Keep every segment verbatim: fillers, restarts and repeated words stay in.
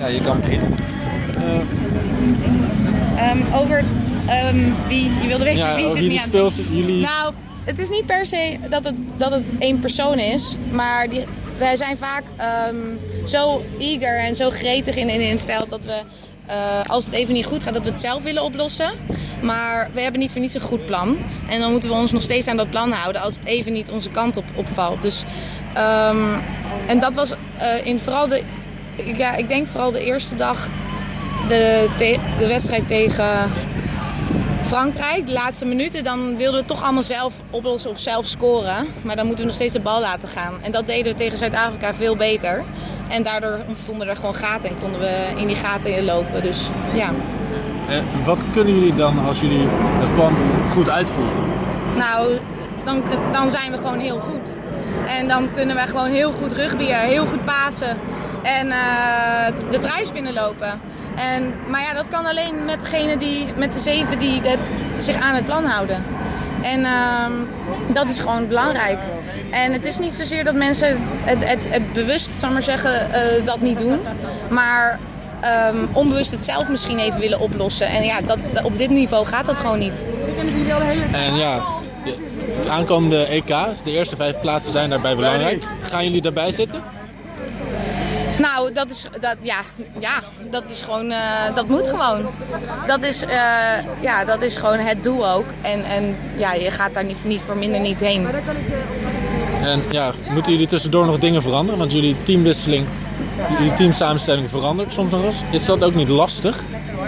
Ja, je kan beginnen. Uh. Um, over um, wie, je wilde weten ja, wie zit wie niet de aan speels, jullie... Nou, het is niet per se dat het, dat het één persoon is, maar die, wij zijn vaak um, zo eager en zo gretig in, in, in het veld dat we, uh, als het even niet goed gaat, dat we het zelf willen oplossen. Maar we hebben niet voor niets een goed plan. En dan moeten we ons nog steeds aan dat plan houden als het even niet onze kant op opvalt. Dus, um, en dat was uh, in vooral de, ja, ik denk vooral de eerste dag de, te, de wedstrijd tegen Frankrijk, de laatste minuten, dan wilden we het toch allemaal zelf oplossen of zelf scoren. Maar dan moeten we nog steeds de bal laten gaan. En dat deden we tegen Zuid-Afrika veel beter. En daardoor ontstonden er gewoon gaten en konden we in die gaten lopen. Dus ja. En wat kunnen jullie dan als jullie het plan goed uitvoeren? Nou, dan, dan zijn we gewoon heel goed. En dan kunnen we gewoon heel goed rugbyen, heel goed pasen en uh, de truis binnenlopen. En, maar ja, dat kan alleen met degene die, met de zeven die het, zich aan het plan houden. En uh, dat is gewoon belangrijk. En het is niet zozeer dat mensen het, het, het bewust, zal ik maar zeggen, uh, dat niet doen. Maar um, onbewust het zelf misschien even willen oplossen. En ja, dat, op dit niveau gaat dat gewoon niet. En ja, het aankomende E K, de eerste vijf plaatsen zijn daarbij belangrijk. Gaan jullie daarbij zitten? Nou, dat is, dat, ja, ja, dat is gewoon, uh, dat moet gewoon. Dat is, uh, ja, dat is gewoon het doel ook. En, en ja, je gaat daar niet, niet voor minder niet heen. En ja, moeten jullie tussendoor nog dingen veranderen? Want jullie teamwisseling, jullie teamsamenstelling verandert soms nog eens. Is dat ook niet lastig?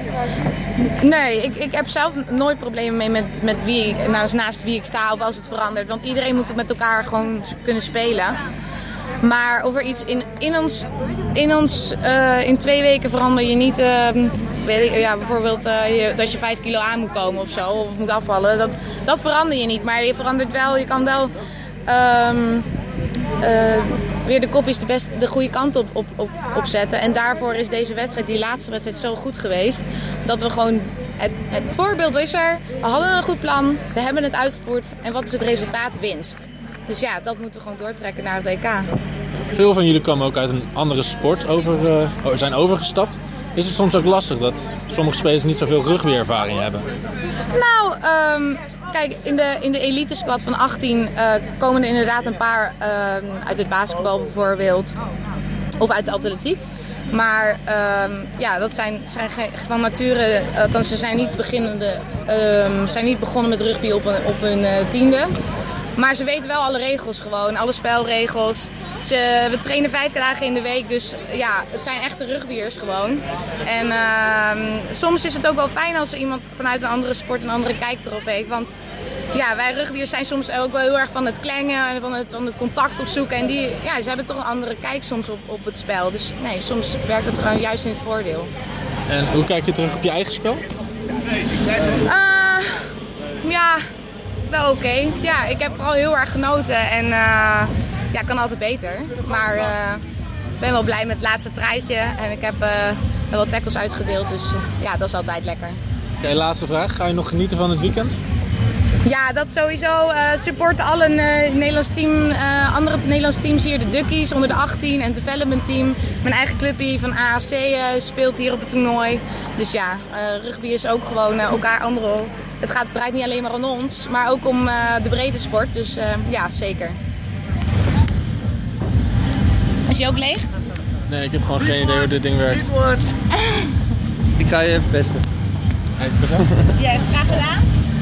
Nee, ik, ik heb zelf nooit problemen mee met, met wie, naast, naast wie ik sta of als het verandert. Want iedereen moet met elkaar gewoon kunnen spelen. Maar of er iets in, in ons, in, ons uh, in twee weken verander je niet, uh, weet ik, ja, bijvoorbeeld uh, je, dat je vijf kilo aan moet komen of zo, of moet afvallen. Dat, dat verander je niet, maar je verandert wel, je kan wel um, uh, weer de kopjes de, best, de goede kant op, op, op, opzetten. En daarvoor is deze wedstrijd, die laatste wedstrijd, zo goed geweest. Dat we gewoon, het, het voorbeeld is er, we hadden een goed plan, we hebben het uitgevoerd en wat is het resultaat? Winst. Dus ja, dat moeten we gewoon doortrekken naar het E K. Veel van jullie komen ook uit een andere sport, over, uh, zijn overgestapt. Is het soms ook lastig dat sommige spelers niet zoveel rugbyervaring hebben? Nou, um, kijk, in de, in de elite squad van achttien uh, komen er inderdaad een paar uh, uit het basketbal bijvoorbeeld. Of uit de atletiek. Maar um, ja, dat zijn, zijn van nature, althans ze zijn niet, beginnende, um, zijn niet begonnen met rugby op, een, op hun uh, tiende. Maar ze weten wel alle regels gewoon, alle spelregels. Ze, we trainen vijf dagen in de week, dus ja, het zijn echte rugbyers gewoon. En uh, soms is het ook wel fijn als iemand vanuit een andere sport een andere kijk erop heeft. Want ja, wij rugbyers zijn soms ook wel heel erg van het klengen en van het, van het contact opzoeken. En die, ja, ze hebben toch een andere kijk soms op, op het spel. Dus nee, soms werkt het gewoon juist in het voordeel. En hoe kijk je terug op je eigen spel? Uh, ja... Wel oké. Okay. Ja, ik heb vooral heel erg genoten en uh, ja, kan altijd beter. Maar ik uh, ben wel blij met het laatste truitje en ik heb uh, wel wat tackles uitgedeeld, dus uh, ja, dat is altijd lekker. Oké, okay, laatste vraag. Ga je nog genieten van het weekend? Ja, dat sowieso. Uh, supporten alle uh, Nederlands team, uh, andere Nederlandse teams hier, de Duckies onder de achttien en het development team. Mijn eigen clubje van A A C uh, speelt hier op het toernooi. Dus ja, uh, rugby is ook gewoon uh, elkaar andere. Het gaat, het draait niet alleen maar om ons, maar ook om uh, de breedte sport. Dus uh, ja, zeker. Is hij ook leeg? Nee, ik heb gewoon geen idee hoe dit ding werkt. Ik ga je even pesten. Yes, graag gedaan.